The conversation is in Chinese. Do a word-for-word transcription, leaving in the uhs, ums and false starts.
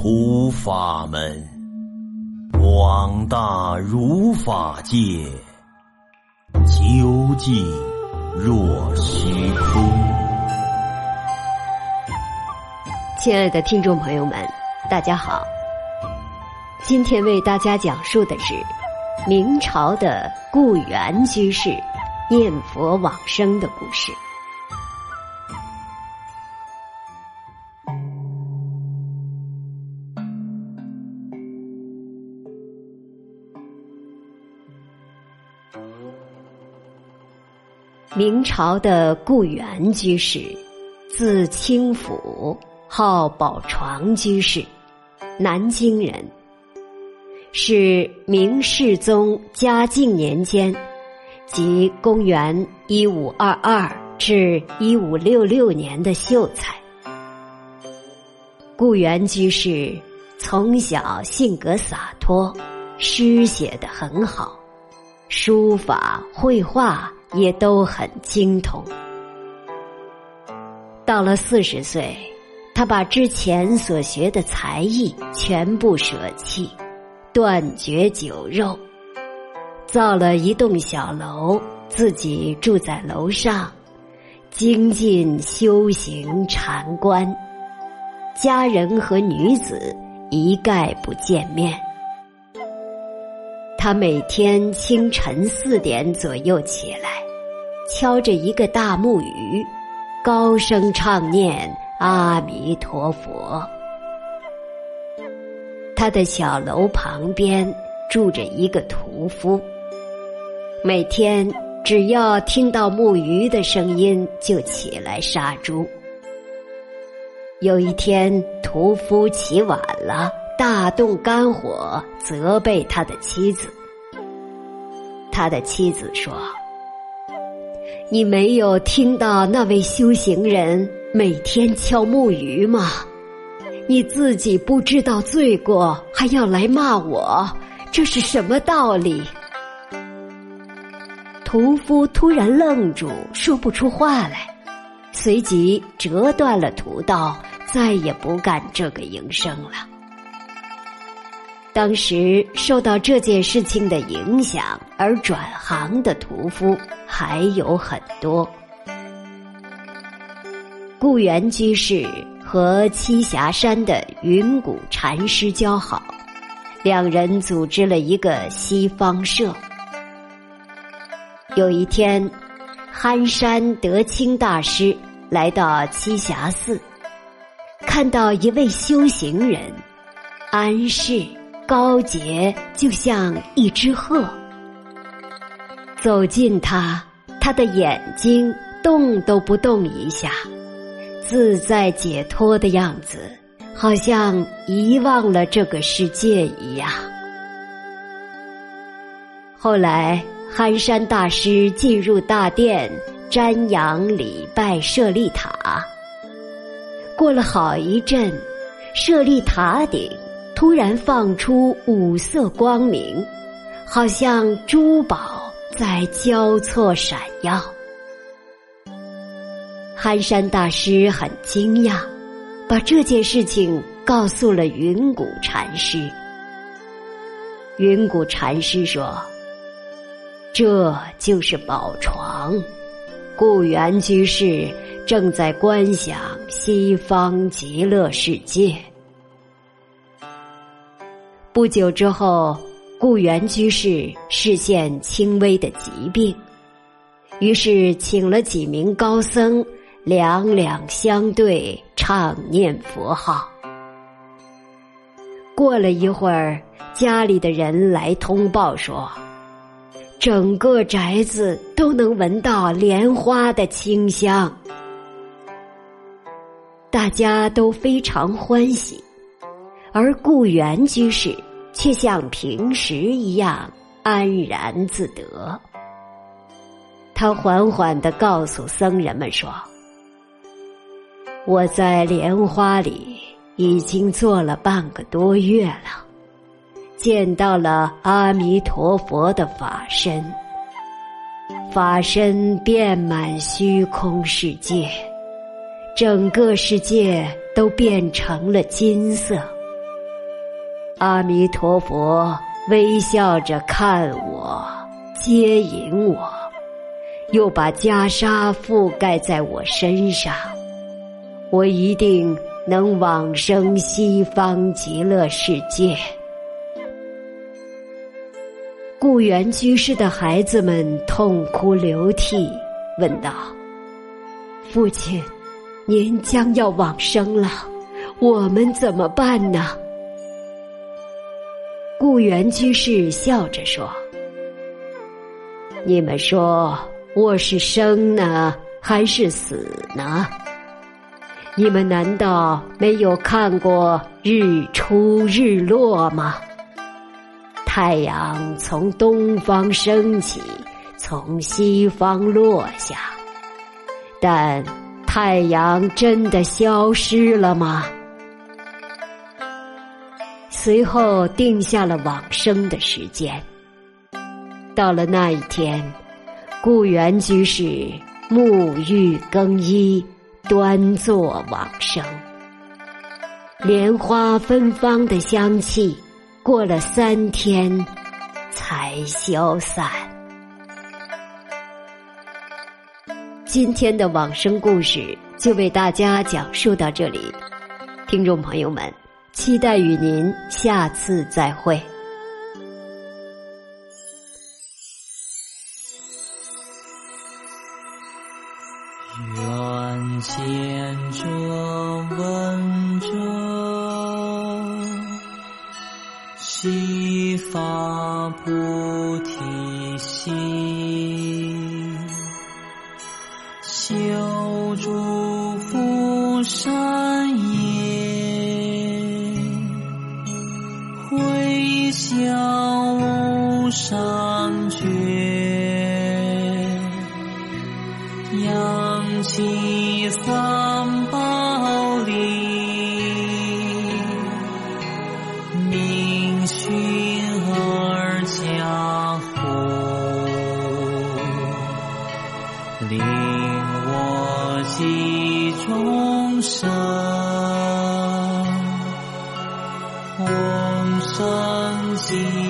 普法门，广大如法界，究竟若虚空。 亲爱的听众朋友们，大家好，今天为大家讲述的是明朝的顾源居士念佛往生的故事。明朝的顾源居士，字清甫，号宝床居士，南京人，是明世宗嘉靖年间，即公元一五二二至一五六六年的秀才。顾源居士从小性格洒脱，诗写得很好，书法绘画也都很精通。到了四十岁，他把之前所学的才艺全部舍弃，断绝酒肉，造了一栋小楼，自己住在楼上，精进修行禅观，家人和女子一概不见面。他每天清晨四点左右起来，敲着一个大木鱼，高声唱念阿弥陀佛。他的小楼旁边住着一个屠夫，每天只要听到木鱼的声音就起来杀猪。有一天屠夫起晚了，大动肝火，责备他的妻子。他的妻子说，你没有听到那位修行人每天敲木鱼吗？你自己不知道罪过，还要来骂我，这是什么道理？屠夫突然愣住，说不出话来，随即折断了屠刀，再也不干这个营生了。当时受到这件事情的影响而转行的屠夫还有很多。顾源居士和栖霞山的云谷禅师交好，两人组织了一个西方社。有一天，憨山德清大师来到栖霞寺，看到一位修行人，安适高洁，就像一只鹤。走近他，他的眼睛动都不动一下，自在解脱的样子，好像遗忘了这个世界一样。后来憨山大师进入大殿瞻仰礼拜舍利塔，过了好一阵，舍利塔顶突然放出五色光明，好像珠宝在交错闪耀。憨山大师很惊讶，把这件事情告诉了云谷禅师。云谷禅师说，这就是宝床，顾源居士正在观想西方极乐世界。不久之后，顾源居士视现轻微的疾病，于是请了几名高僧，两两相对，唱念佛号。过了一会儿，家里的人来通报说，整个宅子都能闻到莲花的清香，大家都非常欢喜，而顾源居士却像平时一样安然自得。他缓缓地告诉僧人们说，我在莲花里已经坐了半个多月了，见到了阿弥陀佛的法身，法身遍满虚空世界，整个世界都变成了金色， 阿弥陀佛微笑着看我，接引我，又把袈裟覆盖在我身上，我一定能往生西方极乐世界。顾源居士的孩子们痛哭流涕，问道：父亲，您将要往生了，我们怎么办呢？顾源居士笑着说：你们说我是生呢，还是死呢？你们难道没有看过日出日落吗？太阳从东方升起，从西方落下，但太阳真的消失了吗？随后定下了往生的时间。到了那一天，顾源居士沐浴更衣，端坐往生。莲花芬芳的香气过了三天才消散。今天的往生故事就为大家讲述到这里，听众朋友们，期待与您下次再会。 愿见者闻者，悉发菩提心，修诸福善业，回向无上觉，扬起三宝力，明训而加护，令我及众生弘生极